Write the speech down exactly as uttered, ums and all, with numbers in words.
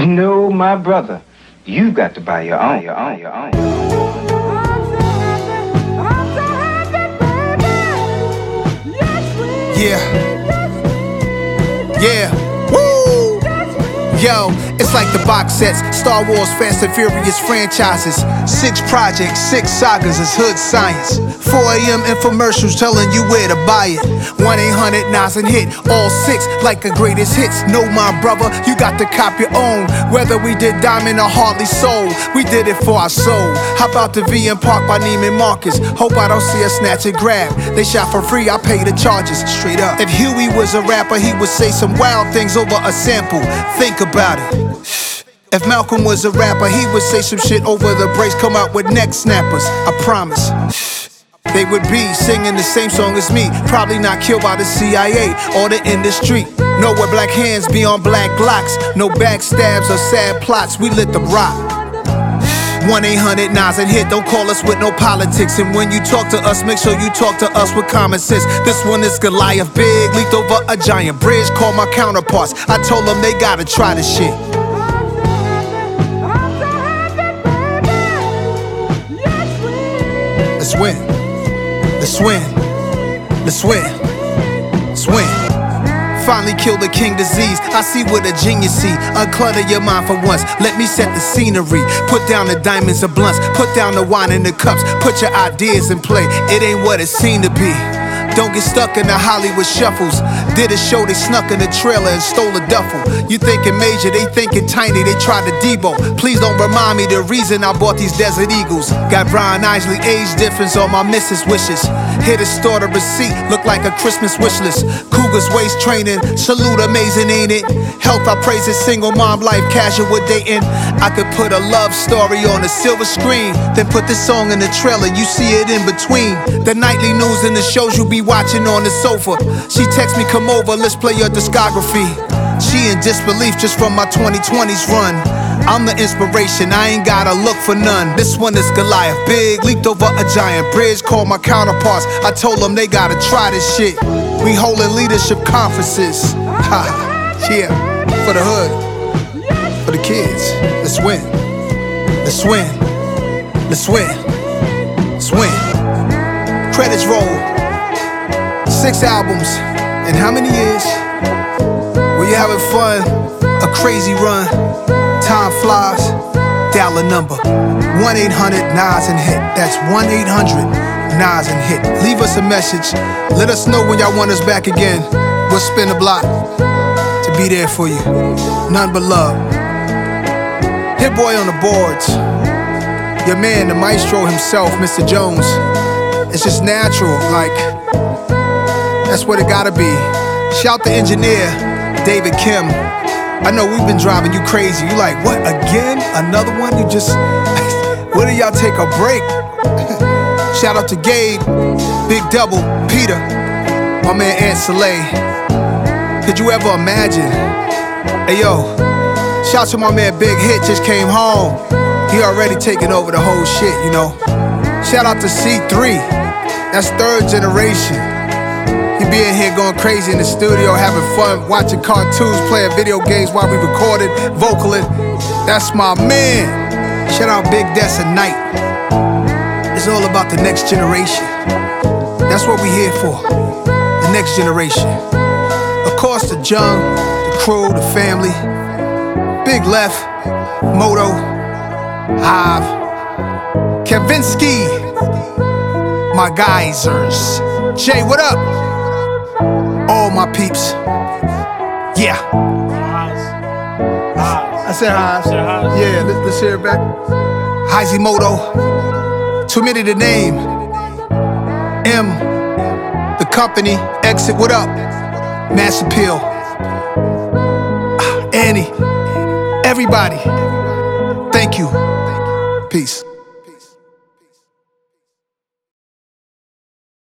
No, my brother, you've got to buy your own, your own, your own. Yeah. Yeah. Woo! Yo, it's like the box sets, Star Wars, Fast and Furious franchises. Six projects, six sagas, it's hood science. four a m infomercials telling you where to buy it. one eight hundred Nas and hit, all six like the greatest hits. No, my brother, you got to cop your own. Whether we did Diamond or Harley Soul, we did it for our soul. How about the V M Park by Neiman Marcus? Hope I don't see a snatch and grab. They shot for free, I pay the charges, straight up. If Huey was a rapper, he would say some wild things over a sample. Think about it. If Malcolm was a rapper, he would say some shit over the breaks, come out with neck snappers, I promise. They would be singing the same song as me, probably not killed by the C I A or the industry. No, where black hands be on black glocks, no backstabs or sad plots, we lit the rock. one eight hundred Nas and hit, don't call us with no politics. And when you talk to us, make sure you talk to us with common sense. This one is Goliath, big, leaped over a giant bridge, call my counterparts. I told them they gotta try this shit. Let's win. Let's win. Let's win. Let's win. Finally kill the king disease. I see what a genius see. Unclutter your mind for once. Let me set the scenery. Put down the diamonds and blunts. Put down the wine in the cups. Put your ideas in play. It ain't what it seemed to be. Don't get stuck in the Hollywood shuffles. Did a show, they snuck in the trailer and stole a duffel. You thinking major, they thinking tiny, they tried to Debo. Please don't remind me the reason I bought these Desert Eagles. Got Brian Isley age difference on my missus wishes. Hit a store, the receipt look like a Christmas wish list. Cougars waist training, salute amazing, ain't it? Health I praise it, single mom life, casual dating. I could put a love story on a silver screen, then put this song in the trailer, you see it in between. The nightly news and the shows you be watching on the sofa. She texts me, come over, let's play your discography. She in disbelief just from my twenty twenties run. I'm the inspiration, I ain't gotta look for none. This one is Goliath, big, leaped over a giant bridge, called my counterparts. I told them they gotta try this shit. We holding leadership conferences. Ha, yeah, for the hood, for the kids. Let's win, let's win, let's win, let's win. Credits roll. Six albums in how many years? Were you having fun? A crazy run. Time flies. Dial a number. one eight hundred Nas and hit. That's one eight hundred Nas and hit. Leave us a message. Let us know when y'all want us back again. We'll spin the block to be there for you. None but love. Hit boy on the boards. Your man, the maestro himself, Mister Jones. It's just natural, like, that's what it gotta be. Shout the engineer, David Kim. I know we've been driving you crazy. You like, what, again? Another one? You just, when do y'all take a break? Shout out to Gabe, Big Double, Peter, my man Aunt Soleil. Could you ever imagine? Hey yo, shout to my man Big Hit, just came home. He already taking over the whole shit, you know. Shout out to C three, that's third generation. He be in here going crazy in the studio, having fun, watching cartoons, playing video games while we recorded, vocaling. That's my man. Shout out Big Des and Night. It's all about the next generation. That's what we here for, the next generation. Of course, the Jung, the crew, the family, Big Left, Moto, Hive, Kavinsky, my geysers. Jay, what up? All my peeps. Yeah. I said hi. Yeah, let's, let's hear it back. Hizimoto. Too many to name. M. The company. Exit, what up? Mass Appeal. Annie. Everybody. Thank you. Peace.